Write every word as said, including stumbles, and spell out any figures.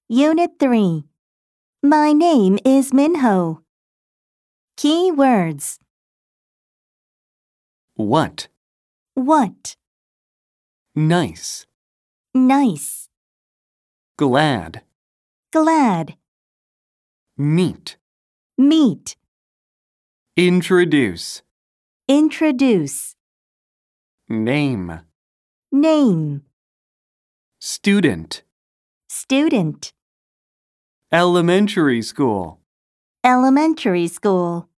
Unit three. My name is Minho. Key words. What? What? Nice. Nice. Glad. Glad. Meet. Meet. Introduce. Introduce. Name. Name. Student. Student. Elementary school. Elementary school.